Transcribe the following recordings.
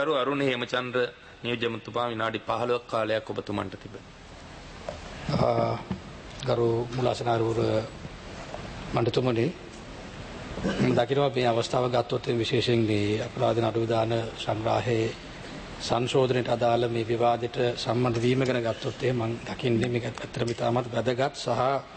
ගරු අරුණ හේමචන්ද්‍ර නියෝජ්‍යමතුමා විනාඩි 15ක් කාලයක් ඔබතුමන්ට තිබෙනවා. ගරු මුලාසනාරූර මණ්ඩතුමනි, දකිනවා මේ අවස්ථාව ගත්තොත් විශේෂයෙන් මේ අපරාධ නඩු විධාන සංග්‍රහයේ සංශෝධනයට අදාළ මේ විවාදයට සම්බන්ධ වීම ගැන ගත්තොත් මම දකින්නේ මේක ඇත්තටම ඉතාමත් වැදගත් සහ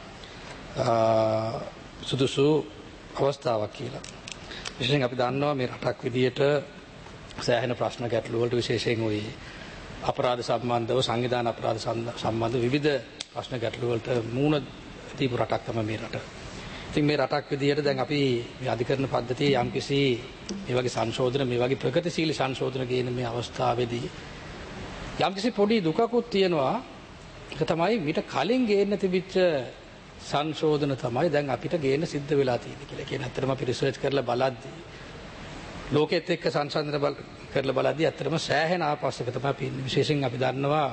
සුදුසු අවස්ථාවක් කියලා. විශේෂයෙන් අපි දන්නවා මේ රටක් විදියට සෑහෙන ප්‍රශ්න ගැටළු වලට විශේෂයෙන් ওই අපරාධ සම්බන්ධව සංවිධාන අපරාධ සම්බන්ධ විවිධ ප්‍රශ්න ගැටළු වලට මුහුණ දීපු රටක් තමයි මේ රට. ඉතින් මේ රටක් විදියට දැන් අපි මේ අධිකරණ පද්ධතියේ යම්කිසි මේ වගේ සංශෝධන මේ වගේ ප්‍රගතිශීලී සංශෝධන කියන මේ අවස්ථාවේදී යම්කිසි පොඩි දුකකුත් තියෙනවා. ඒක තමයි මීට කලින් ගේන්න තිබිච්ච සංශෝධන තමයි දැන් අපිට ගේන්න සිද්ධ වෙලා තියෙන්නේ කියලා. කියන ඇත්තටම අපි රිසර්ච් කරලා බලද්දී ලෝකෙත් එක්ක සංසන්දන කරලා බලද්දී ඇත්තටම සෑහෙන ආපස්සක තමයි අපි ඉන්නේ. විශේෂයෙන් අපි දන්නවා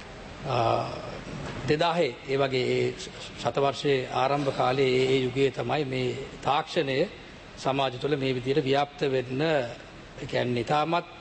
2000 ඒ වගේ ඒ ශතවර්ෂයේ ආරම්භ කාලයේ ඒ යුගයේ තමයි මේ තාක්ෂණය සමාජ තුළ මේ විදිහට ව්‍යාප්ත වෙන්න, ඒ කියන්නේ තාමත්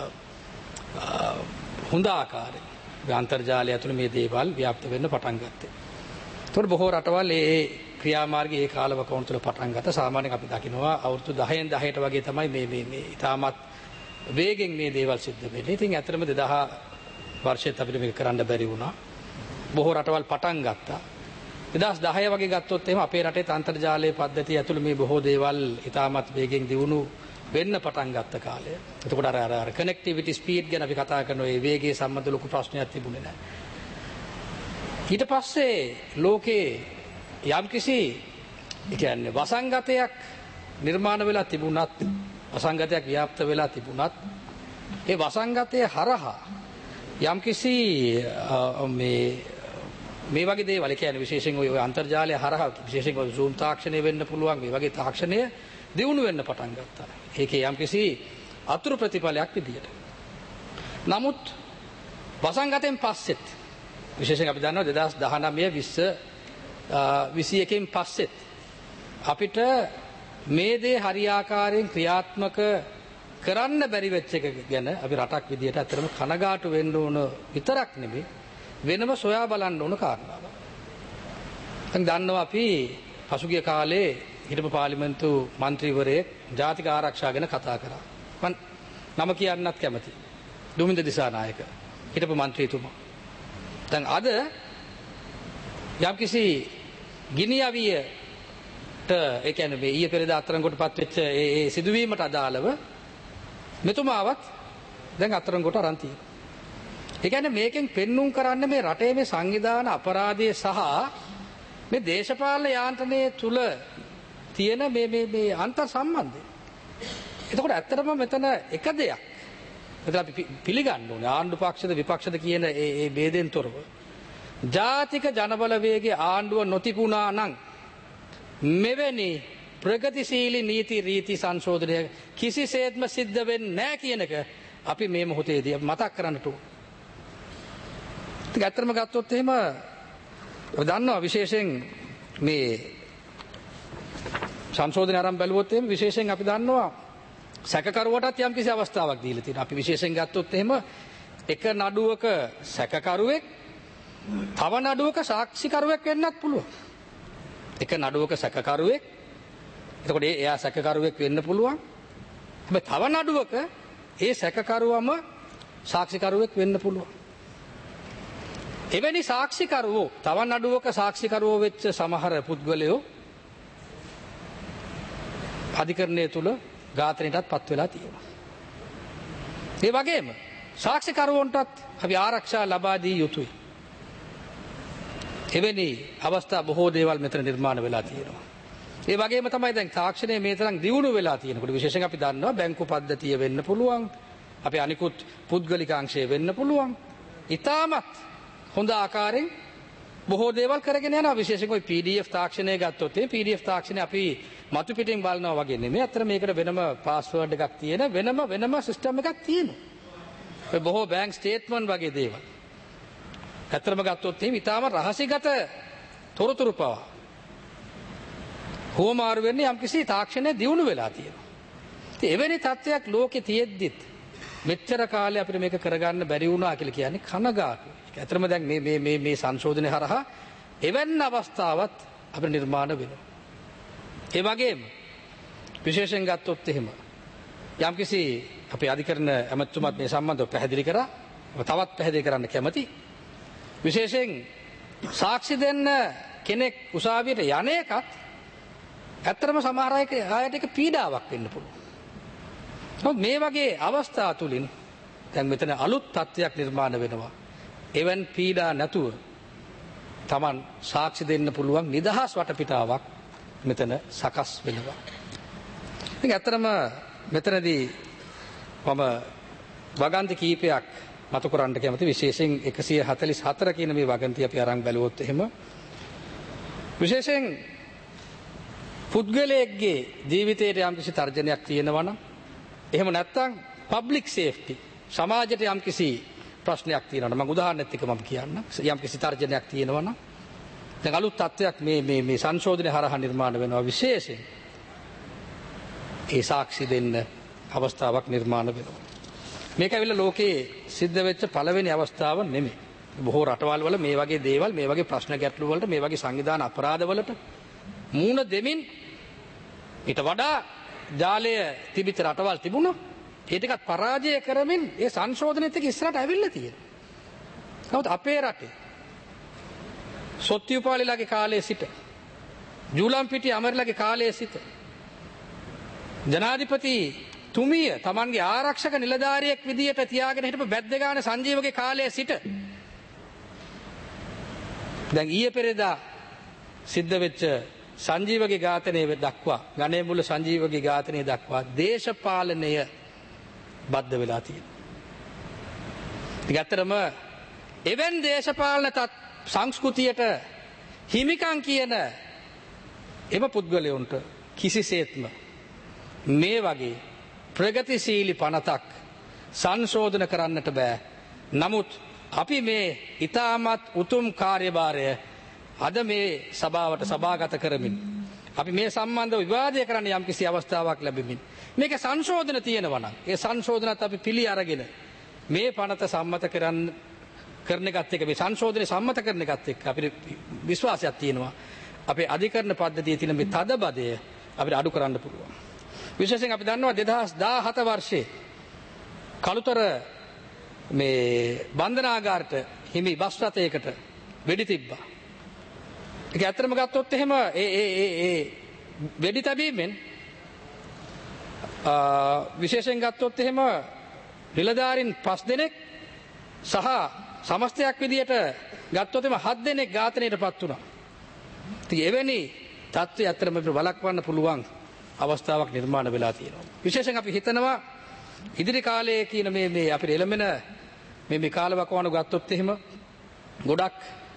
හොඳ ආකාරයෙන් අන්තර්ජාලය ඇතුළේ මේ දේවල් ව්‍යාප්ත වෙන්න පටන් ගත්තේ. ඒතකොට බොහෝ රටවල් ඒ ක්‍රියාමාර්ගයේ ඒ කාලවකවන තුළ පටන් ගත්ත. සාමාන්‍යයෙන් අපි දකිනවා අවුරුදු 10න් 10ට වගේ තමයි මේ තාමත් වේගෙන් මේ දේවල් සිද්ධ වෙන්නේ. ඉතින් ඇත්තටම 2000 වර්ෂෙත් අපිට මේක කරන්න බැරි වුණා. බොහෝ රටවල් පටන් ගත්තා. 2010 වගේ ගත්තොත් එහෙම අපේ රටේ අන්තර්ජාලයේ පද්ධතිය ඇතුළේ මේ බොහෝ දේවල් ඉතාමත් වේගෙන් දියුණු වෙන්න පටන් ගත්ත කාලය. එතකොට අර කනෙක්ටිවිටි ස්පීඩ් ගැන අපි කතා කරනවා. ඒ වේගයේ සම්බන්ධ ලොකු ප්‍රශ්නයක් තිබුණේ නැහැ. ඊට පස්සේ ලෝකේ යම්කිසි ඒ කියන්නේ වසංගතයක් නිර්මාණ වෙලා තිබුණත්, වසංගතයක් ව්‍යාප්ත වෙලා තිබුණත්, ඒ වසංගතය හරහා යම්කිසි මේ වගේ දේවල්, ඒ කියන්නේ විශේෂයෙන් ඔය අන්තර්ජාලය හරහා විශේෂයෙන් ඔය Zoom තාක්ෂණය වෙන්න පුළුවන් මේ වගේ තාක්ෂණය දියුණු වෙන්න පටන් ගත්තා. ඒකේ යම්කිසි අතුරු ප්‍රතිඵලයක් විදියට. නමුත් වසංගතයෙන් පස්සෙත් විශේෂයෙන් අපි දන්නවා 2019 21න් පස්සෙත් අපිට මේ දේ හරියාකාරයෙන් ක්‍රියාත්මක කරන්න බැරි වෙච්ච එක ගැන අපි රටක් විදියට ඇත්තටම කනගාටු වෙන්න ඕන විතරක් නෙමෙයි වෙනම සොයා බලන්න ඕන කාරණාවක්. දැන් දන්නවා අපි පසුගිය කාලේ හිටපු පාර්ලිමේන්තු මන්ත්‍රීවරයෙක් ජාතික ආරක්ෂා ගැන කතා කරා. මම නම කියන්නත් කැමතියි. දුමින්ද දිසානායක හිටපු මන්ත්‍රීතුමා. දැන් අද යම්කිසි ගිනි අවියට ඒ කියන්නේ මේ ඊයේ පෙරේදා අත්අඩංගුවටපත් වෙච්ච ඒ සිදුවීමට අදාළව මෙතුමාවත් දැන් අත්අඩංගුවට අරන් තියෙනවා. ඒ කියන්නේ මේකෙන් පෙන්눔 කරන්නේ මේ රටේ මේ සංවිධාන අපරාධය සහ මේ දේශපාලන යාන්ත්‍රණයේ තුල තියෙන මේ අන්තර් සම්බන්ධය. එතකොට ඇත්තටම මෙතන එක දෙයක්. මෙතන අපි පිළිගන්න ඕනේ ආණ්ඩු පක්ෂද විපක්ෂද කියන ඒ ભેදෙන් තොරව ජාතික ජනබලවේගයේ ආණ්ඩුව නොතිබුණා නම් මෙවැනි ප්‍රගතිශීලී නීති රීති සංශෝධනය කිසිසේත්ම සිද්ධ වෙන්නේ නැහැ කියන එක අපි මේ මොහොතේදී මතක් කරන්නට ඕන. ඉතින් ඇත්තටම ගත්තොත් එහෙම අපි දන්නවා විශේෂයෙන් මේ සංශෝධනය ආරම්භ බැලුවොත් එහෙම විශේෂයෙන් අපි දන්නවා සැකකරුවටත් යම් කිසි අවස්ථාවක් දීලා තියෙනවා. අපි විශේෂයෙන් ගත්තොත් එහෙම එක නඩුවක සැකකරුවෙක් තව නඩුවක සාක්ෂිකරුවෙක් වෙන්නත් පුළුවන්. එක නඩුවක සැකකරුවෙක් එතකොට එයා සැකකරුවෙක් වෙන්න පුළුවන්. හැබැයි තව නඩුවක ඒ සැකකරුවම සාක්ෂිකරුවෙක් වෙන්න පුළුවන්. එවැනි සාක්ෂිකරුවෝ තව නඩුවක සාක්ෂිකරුවෝ වෙච්ච සමහර පුද්ගලයෝ අධිකරණය තුල ඝාතනයටත් පත් වෙලා තියෙනවා. ඒ වගේම සාක්ෂිකරුවන්ටත් අපි ආරක්ෂා ලබා දී යුතුයි. එවැනි අවස්ථා බොහෝ දේවල් මෙතන නිර්මාණ වෙලා තියෙනවා. ඒ වගේම තමයි දැන් තාක්ෂණය මේ තරම් දියුණු වෙලා තියෙනකොට විශේෂයෙන් අපි දන්නවා බැංකු පද්ධතිය වෙන්න පුළුවන්. අපි අනිකුත් පුද්ගලික අංශය වෙන්න පුළුවන්. ඊටමත් හොඳ ආකාරයෙන් බොහෝ දේවල් කරගෙන යනවා. විශේෂයෙන් ওই PDF තාක්ෂණය ගත්තොත් ඒ PDF තාක්ෂණය අපි මතු පිටින් බලනවා වගේ නෙමෙයි. අතන මේකට වෙනම පාස්වර්ඩ් එකක් තියෙන වෙනම සිස්ටම් එකක් තියෙනවා. ඔය බොහෝ බැංක් ස්ටේට්මන්ට් වගේ දේවල්. ඇත්තටම ගත්තොත් එහෙම ඊටාම රහසිගත තොරතුරු පවා හුවමාරු වෙන්නේ යම්කිසි තාක්ෂණය දියුණු වෙලා තියෙනවා. ඉතින් එවැනි තත්ත්වයක් ලෝකේ තියෙද්දිත් මෙච්චර කාලේ අපිට මේක කරගන්න බැරි වුණා කියලා කියන්නේ කනගාටුයි. ඒක ඇත්තටම දැන් මේ සංශෝධනය හරහා එවැන්න අවස්ථාවත් අපිට නිර්මාණ වෙනවා. ඒ වගේම විශේෂයෙන් ගත්තොත් එහෙම යම්කිසි අපේ අධිකරණ ඇමතුමත් මේ සම්බන්ධව පැහැදිලි කරා. තවත් පැහැදිලි කරන්න කැමති. විශේෂයෙන් සාක්ෂි දෙන්න කෙනෙක් උසාවියට යන එකත් ඇත්තටම සමහර අයට ඒක පීඩාවක් වෙන්න පුළුවන්. නමුත් මේ වගේ අවස්ථා තුලින් දැන් මෙතන අලුත් තත්ත්වයක් නිර්මාණය වෙනවා. එවන් පීඩා නැතුව Taman සාක්ෂි දෙන්න පුළුවන් නිදහස් වටපිටාවක් මෙතන සකස් වෙනවා. ඉතින් ඇත්තටම මෙතනදී මම වගන්ති කීපයක් මතු කරන්න කැමති. විශේෂයෙන් 144 කියන මේ වගන්ති අපි අරන් බැලුවොත් එහෙම විශේෂයෙන් පුද්ගලයෙක්ගේ ජීවිතයට යම්කිසි තර්ජනයක් තියෙනවා නම් එහෙම නැත්නම් පබ්ලික් සේෆ්ටි සමාජයට යම්කිසි ප්‍රශ්නයක් තියෙනවා නම් මම උදාහරණයක් එක්ක මම කියන්නම්. යම්කිසි තර්ජනයක් තියෙනවා නම් දැන් අලුත් තත්ත්වයක් මේ සංශෝධනය හරහා නිර්මාණය වෙනවා. විශේෂයෙන් ඒ සාක්ෂි දෙන්න අවස්ථාවක් නිර්මාණය වෙනවා. මේක ඇවිල්ලා ලෝකේ සිද්ධ වෙච්ච පළවෙනි අවස්ථාව නෙමෙයි. බොහෝ රටවල් වල මේ වගේ දේවල් මේ වගේ ප්‍රශ්න ගැටළු වලට මේ වගේ සංවිධාන අපරාධ වලට මූණ දෙමින් ඊට වඩා ජාලය තිබිච්ච රටවල් තිබුණා. ඒ ටිකත් පරාජය කරමින් ඒ සංශෝධනෙත් එක්ක ඉස්සරහට ඇවිල්ලා තියෙනවා. නමුත් අපේ රටේ සොත්තිඋපාලිලාගේ කාලයේ සිට ජූලම්පිටිය අමරලාගේ කාලයේ සිට ජනාධිපති තුමිය තමන්ගේ ආරක්ෂක නිලධාරියෙක් විදියට තියාගෙන හිටපු බැද්දගාන සංජීවගේ කාලයේ සිට දැන් ඊයේ පෙරේදා සිද්ධ වෙච්ච සංජීවගේ ඝාතනය දක්වා ගණේමුල්ල සංජීවගේ ඝාතනය දක්වා දේශපාලනය බද්ධ වෙලා තියෙනවා. ඉතින් ඇත්තටම එවන් දේශපාලන සංස්කෘතියට හිමිකම් කියන එම පුද්ගලයන්ට කිසිසේත්ම මේ වගේ ප්‍රගතිශීලී පනතක් සංශෝධන කරන්නට බෑ. නමුත් අපි මේ ඊටමත් උතුම් කාර්යභාරය අද මේ සභාවට සභාගත කරමින් අපි මේ සම්බන්ධව විවාදය කරන්න යම්කිසි අවස්ථාවක් ලැබෙමින් මේක සංශෝධන තියෙනවා නම් ඒ සංශෝධනත් අපි පිළි අරගෙන මේ පනත සම්මත කරන එකත් එක්ක මේ සංශෝධනය සම්මත කරන එකත් එක්ක අපිට විශ්වාසයක් තියෙනවා අපේ අධිකරණ පද්ධතියේ තියෙන මේ තදබදය අපිට අඩු කරන්න පුළුවන්. විශේෂයෙන් අපි දන්නවා 2017 වර්ෂයේ කළුතර මේ බන්ධනාගාරට හිමි බස් රථයකට වෙඩි තිබ්බා. ඒක ඇත්තටම ගත්තොත් එහෙම ඒ වෙඩි තැබීමෙන් විශේෂයෙන් ගත්තොත් එහෙම නිලධාරීන් 5 දෙනෙක් සහ සමස්තයක් විදියට ගත්තොත් එහෙම 7 දෙනෙක් ඝාතනයටපත් වුණා. ඉතින් එවැනි තත්ත්වය ඇත්තටම අපිට වළක්වන්න පුළුවන් අවස්ථාවක් නිර්මාණය වෙලා තියෙනවා. විශේෂයෙන් අපි හිතනවා ඉදිරි කාලයේ කියන මේ අපිට එළඹෙන මේ කාලවකවානු ගත්තොත් එහෙම ගොඩක්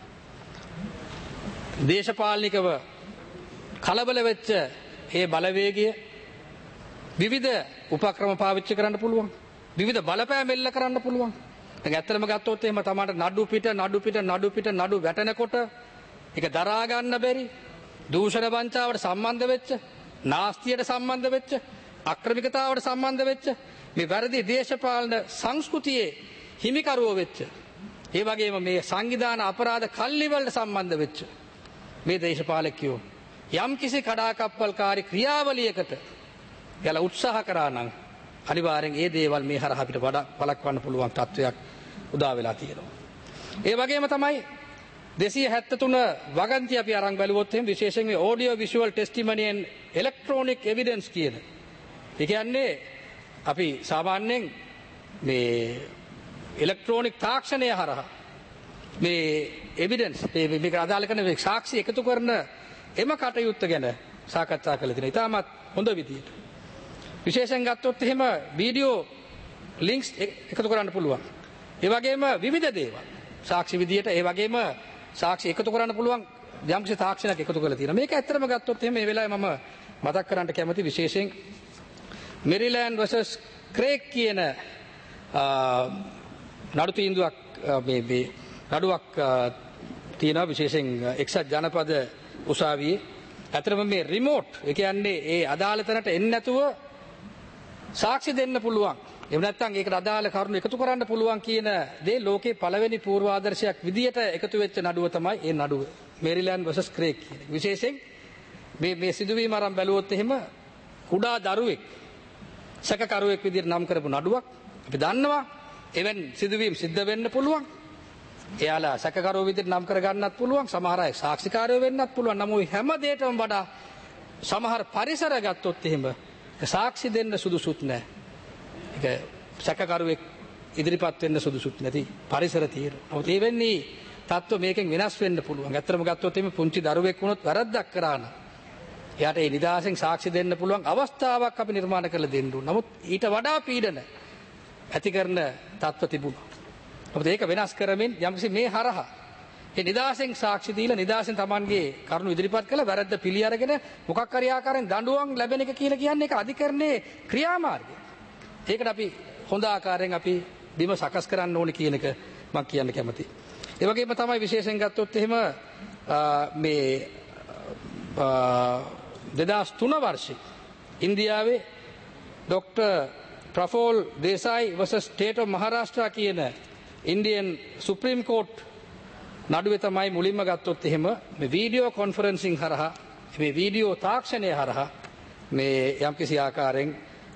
දේශපාලනිකව කලබල වෙච්ච ඒ බලවේගය විවිධ උපක්‍රම පාවිච්චි කරන්න පුළුවන්. විවිධ බලපෑම් එල්ල කරන්න පුළුවන්. දැන් ඇත්තටම ගත්තොත් එහෙම තමයි නඩු වැටෙනකොට ඒක දරා ගන්න බැරි දූෂණ වංචාවට සම්බන්ධ වෙච්ච නාස්තියට සම්බන්ධ වෙච්ච අක්‍රමිකතාවට සම්බන්ධ වෙච්ච මේ වැරදි දේශපාලන සංස්කෘතියේ හිමිකරුවෝ වෙච්ච ඒ වගේම මේ සංවිධාන අපරාධ කල්ලි වලට සම්බන්ධ වෙච්ච මේ දේශපාලකයෝ යම් කිසි කඩාකප්පල්කාරී ක්‍රියාවලියකට යලා උත්සාහ කරා නම් අනිවාර්යෙන් ඒ දේවල් මේ හරහා අපිට වඩා වළක්වන්න පුළුවන් තත්වයක් උදා වෙලා තියෙනවා. ඒ වගේම තමයි 273 වගන්ති අපි අරන් බැලුවොත් එහෙනම් විශේෂයෙන් මේ audio visual testimony and electronic evidence කියන. ඒ කියන්නේ අපි සාමාන්‍යයෙන් මේ ඉලෙක්ට්‍රොනික තාක්ෂණය හරහා මේ එවිඩන්ස් මේක අදාළ කරන සාක්ෂි එකතු කරන එම කටයුත්ත ගැන සාකච්ඡා කළ තියෙනවා. ඉතාමත් හොඳ විදියට. විශේෂයෙන් ගත්තොත් එහෙම වීඩියෝ ලින්ක්ස් එකතු කරන්න පුළුවන්. ඒ වගේම විවිධ දේවල් සාක්ෂි විදියට ඒ වගේම සාක්ෂි එකතු කරන්න පුළුවන් යම්කිසි තාක්ෂණයක් එකතු කරලා තියෙනවා. මේක ඇත්තටම ගත්තොත් එහෙම මේ වෙලාවේ මම මතක් කරන්න කැමති විශේෂයෙන් මෙරිලෑන්ඩ් vs ක්‍රේග් කියන නඩු තීන්දුවක් මේ නඩුවක් තියෙනවා විශේෂයෙන් එක්සත් ජනපද උසාවියේ. ඇත්තටම මේ රිමෝට් ඒ කියන්නේ ඒ අදාළ තැනට එන්නේ නැතුව සාක්ෂි දෙන්න පුළුවන් එහෙම නැත්නම් ඒකට අදාළ කරුණු එකතු කරන්න පුළුවන් කියන දේ ලෝකේ පළවෙනි පූර්වාදර්ශයක් විදියට එකතු වෙච්ච නඩුව තමයි ඒ නඩුව. මේරිලෑන්ඩ් vs ක්‍රේග් කියන. විශේෂයෙන් මේ සිදුවීම අරන් බැලුවොත් එහෙම කුඩා දරුවෙක් සැකකරුවෙක් විදියට නම් කරපු නඩුවක්. අපි දන්නවා එවන් සිදුවීම් සිද්ධ වෙන්න පුළුවන්. එයාලා සැකකරුවෝ විදියට නම් කර ගන්නත් පුළුවන්. සමහර අය සාක්ෂිකාරයෝ වෙන්නත් පුළුවන්. නමුත් හැම දෙයකටම වඩා සමහර පරිසර ගත්තොත් එහෙම සාක්ෂි දෙන්න සුදුසුත් නැහැ. ඒක සැකකරුවෙක් ඉදිරිපත් වෙන්න සුදුසුත් නැති පරිසර තියෙනවා. නමුත් ඒ වෙන්නේ තත්ත්ව මේකෙන් වෙනස් වෙන්න පුළුවන්. ඇත්තටම ගත්තොත් එimhe පුංචි දරුවෙක් වුණොත් වැරද්දක් කරා නම් එයාට ඒ නිදහසෙන් සාක්ෂි දෙන්න පුළුවන් අවස්ථාවක් අපි නිර්මාණය කරලා දෙන්න ඕන. නමුත් ඊට වඩා පීඩන ඇති කරන තත්ත්ව තිබුණා. නමුත් ඒක වෙනස් කරමින් යම්කිසි මේ හරහා ඒ නිදහසෙන් සාක්ෂි දීලා නිදහසෙන් Tamanගේ කරුණු ඉදිරිපත් කළ වැරද්ද පිළි අරගෙන මොකක් හරි ආකාරයෙන් දඬුවම් ලැබෙන එක කියලා කියන්නේ ඒක අධිකරණයේ ක්‍රියාමාර්ගය. ඒකට අපි හොඳ ආකාරයෙන් අපි බිම සකස් කරන්න ඕනේ කියන එක මම කියන්න කැමතියි. ඒ වගේම තමයි විශේෂයෙන් ගත්තොත් එහෙම මේ 2003 වර්ෂයේ ඉන්දියාවේ doctor Praful Desai vs state of Maharashtra කියන ඉන්දියන් සුප්‍රීම කෝට් නඩුවේ තමයි මුලින්ම ගත්තොත් එහෙම මේ වීඩියෝ කොන්ෆරන්සින් හරහා මේ වීඩියෝ තාක්ෂණය හරහා මේ යම්කිසි ආකාරයෙන්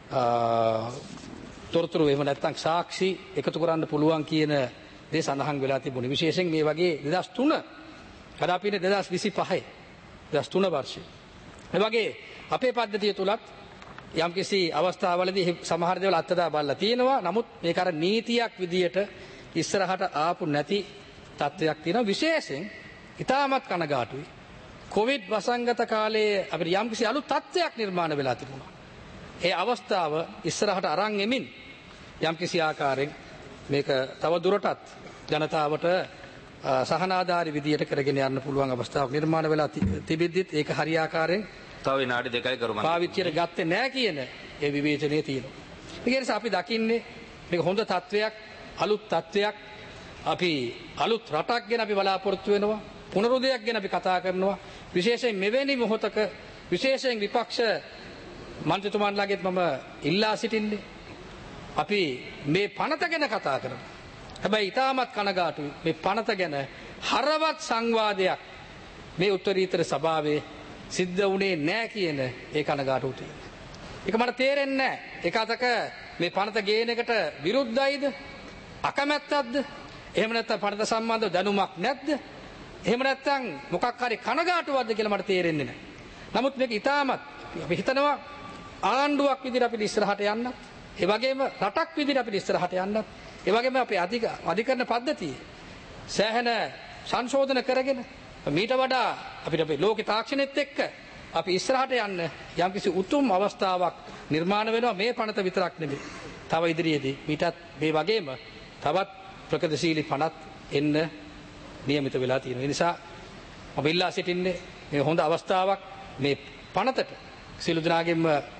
තොරතුරු එහෙම නැත්නම් සාක්ෂි එකතු කරන්න පුළුවන් කියන දේ සඳහන් වෙලා තිබුණේ. විශේෂයෙන් මේ වගේ 2003 අද අපි ඉන්නේ 2025 2003 වර්ෂයේ. ඒ වගේ අපේ පද්ධතිය තුලත් යම්කිසි අවස්ථාවලදී සමහර දේවල් අත්දැක බලලා තියෙනවා. නමුත් මේක අර නීතියක් විදියට ඉස්සරහට ආපු නැති තත්ත්වයක් තියෙනවා. විශේෂයෙන් ඉතාමත් කනගාටුයි. කොවිඩ් වසංගත කාලයේ අපිට යම්කිසි අලුත් තත්ත්වයක් නිර්මාණය වෙලා තිබුණා. ඒ අවස්ථාව ඉස්සරහට අරන් එමින් යම්කිසි ආකාරයෙන් මේක තව දුරටත් ජනතාවට සහනාධාරී විදියට කරගෙන යන්න පුළුවන් අවස්ථාවක් නිර්මාණය වෙලා තිබෙද්දිත් ඒක හරියාකාරයෙන් තව විනාඩි 2යි කරුමන් පාවිච්චියට ගත්තේ නැහැ කියන ඒ විවේචනය තියෙනවා. ඒ නිසා අපි දකින්නේ මේක හොඳ තත්වයක්, අලුත් තත්වයක්. අපි අලුත් රටක් ගැන අපි බලාපොරොත්තු වෙනවා. පුනරුදයක් ගැන අපි කතා කරනවා. විශේෂයෙන් මෙවැනි මොහොතක විශේෂයෙන් විපක්ෂ මන්ත්‍රීතුමන්ලාගෙත් මම ඉල්ලා සිටින්නේ අපි මේ පනත ගැන කතා කරමු. හැබැයි ඊටමත් කනගාටුයි මේ පනත ගැන හරවත් සංවාදයක් මේ උත්තරීතර සභාවේ සිද්ධ වුණේ නැහැ කියන ඒ කනගාටුව තියෙනවා. ඒක මට තේරෙන්නේ නැහැ. එක අතක මේ පනත ගේන එකට විරුද්ධයිද? අකමැත්තක්ද? එහෙම නැත්නම් පනත සම්බන්ධව දැනුමක් නැද්ද? එහෙම නැත්නම් මොකක් හරි කනගාටුවක්ද කියලා මට තේරෙන්නේ නැහැ. නමුත් මේක ඊටමත් අපි හිතනවා ආණ්ඩුවක් විදිහට අපිට ඉස්සරහට යන්න. ඒ වගේම රටක් විදිහට අපිට ඉස්සරහට යන්න. ඒ වගේම අපේ අධිකරණ පද්ධතිය සෑහෙන සංශෝධන කරගෙන මීට වඩා අපිට අපේ ලෝක තාක්ෂණෙත් එක්ක අපි ඉස්සරහට යන්න යම්කිසි උතුම් අවස්ථාවක් නිර්මාණය වෙනවා. මේ පනත විතරක් නෙමෙයි. තව ඉදිරියේදී මීටත් මේ වගේම තවත් ප්‍රගතිශීලී පනත් එන්න නියමිත වෙලා තියෙනවා. ඒ නිසා මම ඉල්ලා සිටින්නේ මේ හොඳ අවස්ථාවක් මේ පනතට සියලු දෙනාගෙන්ම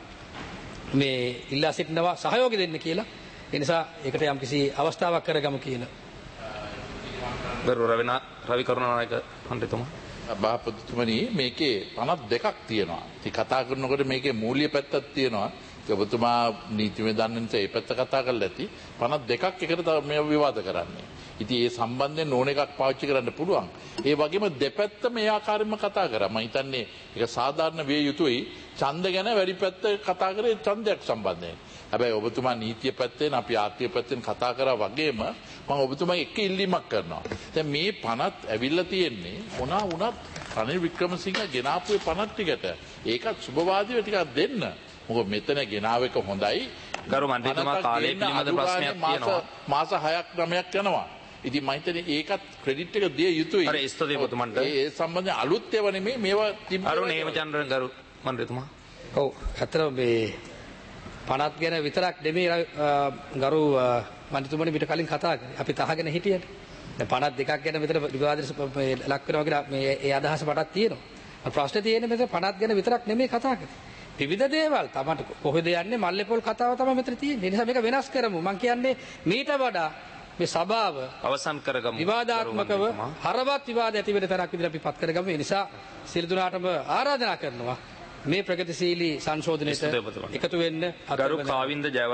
මේ ඉල්ලා සිටිනවා සහයෝගය දෙන්න කියලා. ඒ නිසා ඒකට යම්කිසි අවස්ථාවක් කරගමු කියලා. ගරු රවි කරුණානායක මන්ත්‍රීතුමා බාපතිතුමනි මේකේ පනත් දෙකක් තියෙනවා. ඉතින් කතා කරනකොට මේකේ මූල්‍ය පැත්තක් තියෙනවා. ඔබතුමා නීතිමය දන්න නිසා ඒ පැත්ත කතා කරලා ඇති. පනත් දෙකක් එකට මේ විවාද කරන්නේ. ඉතින් ඒ සම්බන්ධයෙන් ඕන එකක් පාවිච්චි කරන්න පුළුවන්. ඒ වගේම දෙපැත්ත මේ ආකාරයෙන්ම කතා කරා. මම හිතන්නේ ඒක සාධාරණ විය යුතුයි. ඡන්ද ගැන වැඩි පැත්ත කතා කරේ ඡන්දයක් සම්බන්ධයෙන්. හැබැයි ඔබතුමා නීතිය පැත්තෙන් අපි ආර්ථික පැත්තෙන් කතා කරා වගේම මම ඔබතුමා එක්ක ඉල්ලීමක් කරනවා. දැන් මේ පනත් ඇවිල්ලා තියෙන්නේ මොනවා වුණත් රනිල් වික්‍රමසිංහ ගෙනාපු පනත් ටිකට ඒකත් සුබවාදීව ටිකක් දෙන්න. මොකද මෙතන ගෙනාව එක හොඳයි. ගරු මන්ත්‍රීතුමා කාලේ පිළිබඳ ප්‍රශ්නයක් තියෙනවා. මාස 6ක් 9ක් යනවා. ඉතින් මම හිතන්නේ ඒකත් ක්‍රෙඩිට් එක දිය යුතුයි. අර ස්තුතිපතුමන්ට ඒ සම්බන්ධයෙන් අලුත් ඒවා නෙමෙයි මේවා අරුණ හේමචන්ද්‍රන් ගරු මන්ත්‍රීතුමා. ඔව් ඇත්තටම මේ පනත් ගැන විතරක් නෙමෙයි ගරු මන්ත්‍රීතුමනි පිට කලින් කතා කරේ. අපි තහගෙන හිටියට. දැන් පනත් දෙකක් ගැන විතර විවාදයට ලක් වෙනවා කියලා මේ ඒ අදහස මටත් තියෙනවා. ප්‍රශ්නේ තියෙන්නේ මෙතන පනත් ගැන විතරක් නෙමෙයි කතා කරේ. විවිධ දේවල් තමන්ට කොහෙද යන්නේ මල්ලේපොල් කතාව තමයි මෙතන තියෙන්නේ. ඒ නිසා මේක වෙනස් කරමු. මම කියන්නේ මීට වඩා මේ සභාව අවසන් කරගමු. විවාදාත්මකව හරවත් විවාද ඇති වෙන තරක් විදිහට අපි පත් කරගමු. ඒ නිසා සියලු දෙනාටම ආරාධනා කරනවා මේ ප්‍රගතිශීලී සංශෝධනයට එකතු වෙන්න. ගරු කාවින්ද ජය